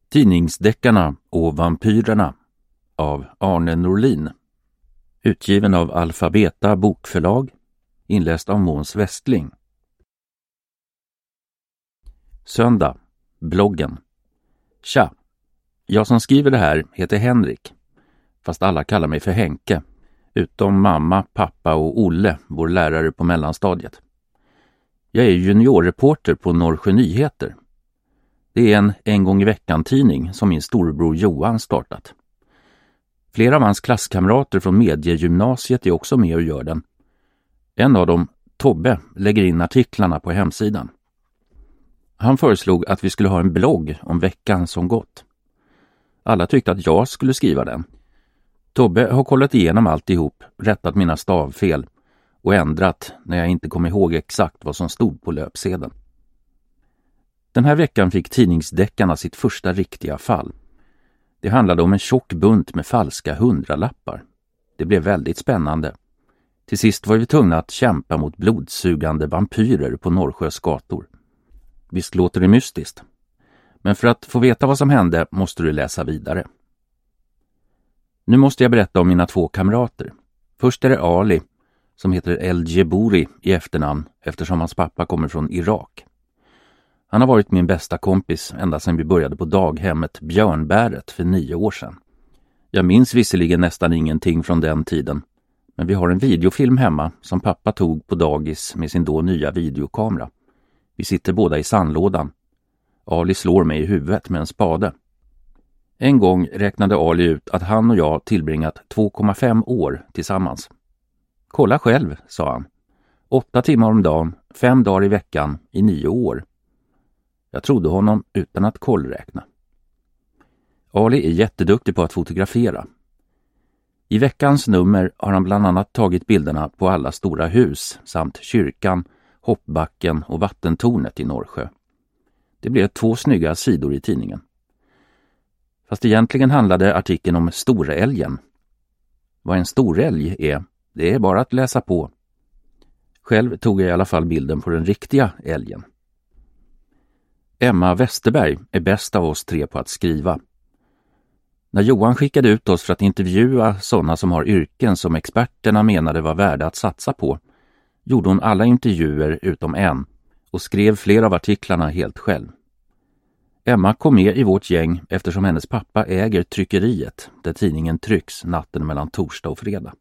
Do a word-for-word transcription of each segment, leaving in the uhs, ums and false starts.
Tidningsdeckarna och vampyrerna av Arne Norlin. Utgiven av Alfabeta bokförlag. Inläst av Måns Westling. Söndag. Bloggen. Tja! Jag som skriver det här heter Henrik. Fast alla kallar mig för Henke. Utom mamma, pappa och Olle, vår lärare på mellanstadiet. Jag är juniorreporter på Norrsjö Nyheter. Det är en en gång i veckan-tidning som min storebror Johan startat. Flera av hans klasskamrater från mediegymnasiet är också med och gör den. En av dem, Tobbe, lägger in artiklarna på hemsidan. Han föreslog att vi skulle ha en blogg om veckan som gått. Alla tyckte att jag skulle skriva den. Tobbe har kollat igenom alltihop, rättat mina stavfel och ändrat när jag inte kom ihåg exakt vad som stod på löpsedeln. Den här veckan fick tidningsdeckarna sitt första riktiga fall. Det handlade om en tjock bunt med falska hundralappar. Det blev väldigt spännande. Till sist var vi tvungna att kämpa mot blodsugande vampyrer på Norrsjös gator. Visst låter det mystiskt. Men för att få veta vad som hände måste du läsa vidare. Nu måste jag berätta om mina två kamrater. Först är det Ali, som heter El Jeburi i efternamn eftersom hans pappa kommer från Irak. Han har varit min bästa kompis ända sedan vi började på daghemmet Björnbäret för nio år sedan. Jag minns visserligen nästan ingenting från den tiden, men vi har en videofilm hemma som pappa tog på dagis med sin då nya videokamera. Vi sitter båda i sandlådan. Ali slår mig i huvudet med en spade. En gång räknade Ali ut att han och jag tillbringat två komma fem år tillsammans. Kolla själv, sa han. Åtta timmar om dagen, fem dagar i veckan, i nio år. Jag trodde honom utan att kollräkna. Ali är jätteduktig på att fotografera. I veckans nummer har han bland annat tagit bilderna på alla stora hus samt kyrkan, hoppbacken och vattentornet i Norrsjö. Det blev två snygga sidor i tidningen. Fast egentligen handlade artikeln om storälgen. Vad en storälg är, det är bara att läsa på. Själv tog jag i alla fall bilden på den riktiga älgen. Emma Westerberg är bäst av oss tre på att skriva. När Johan skickade ut oss för att intervjua sådana som har yrken som experterna menade var värda att satsa på, gjorde hon alla intervjuer utom en och skrev flera av artiklarna helt själv. Emma kom med i vårt gäng eftersom hennes pappa äger tryckeriet där tidningen trycks natten mellan torsdag och fredag.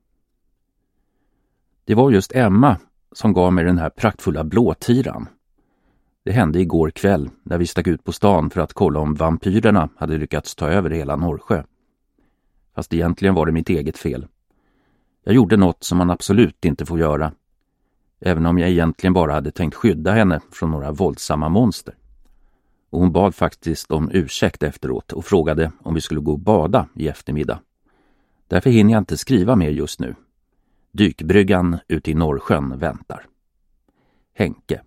Det var just Emma som gav mig den här praktfulla blåtiran. Det hände igår kväll när vi stack ut på stan för att kolla om vampyrerna hade lyckats ta över hela Norrsjö. Fast egentligen var det mitt eget fel. Jag gjorde något som man absolut inte får göra. Även om jag egentligen bara hade tänkt skydda henne från några våldsamma monster. Och hon bad faktiskt om ursäkt efteråt och frågade om vi skulle gå och bada i eftermiddag. Därför hinner jag inte skriva mer just nu. Dykbryggan ute i Norrsjön väntar. Henke.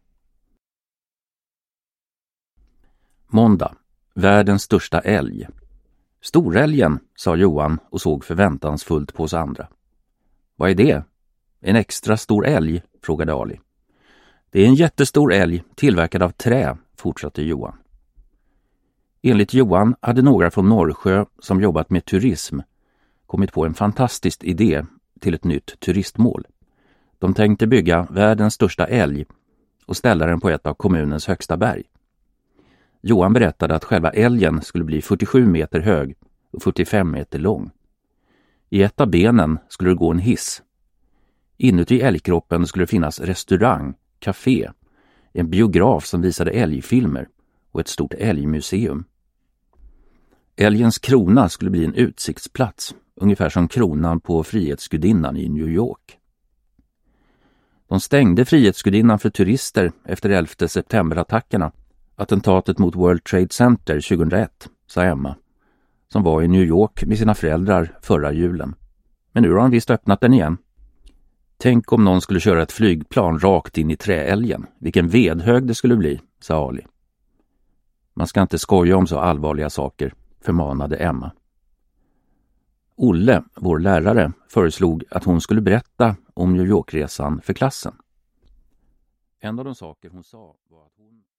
Måndag. Världens största älg. Storälgen, sa Johan och såg förväntansfullt på oss andra. Vad är det? En extra stor älg, frågade Ali. Det är en jättestor älg tillverkad av trä, fortsatte Johan. Enligt Johan hade några från Norrsjö som jobbat med turism kommit på en fantastisk idé till ett nytt turistmål. De tänkte bygga världens största älg och ställa den på ett av kommunens högsta berg. Johan berättade att själva älgen skulle bli fyrtiosju meter hög och fyrtiofem meter lång. I ett av benen skulle det gå en hiss. Inuti älgkroppen skulle det finnas restaurang, café, en biograf som visade älgfilmer och ett stort älgmuseum. Älgens krona skulle bli en utsiktsplats, ungefär som kronan på Frihetsgudinnan i New York. De stängde Frihetsgudinnan för turister efter elfte september-attackerna, attentatet mot World Trade Center tjugohundraett, sa Emma, som var i New York med sina föräldrar förra julen. Men nu har han visst öppnat den igen. Tänk om någon skulle köra ett flygplan rakt in i träälgen. Vilken vedhög det skulle bli, sa Ali. Man ska inte skoja om så allvarliga saker, förmanade Emma. Olle, vår lärare, föreslog att hon skulle berätta om New York-resan för klassen. En av de saker hon sa var att hon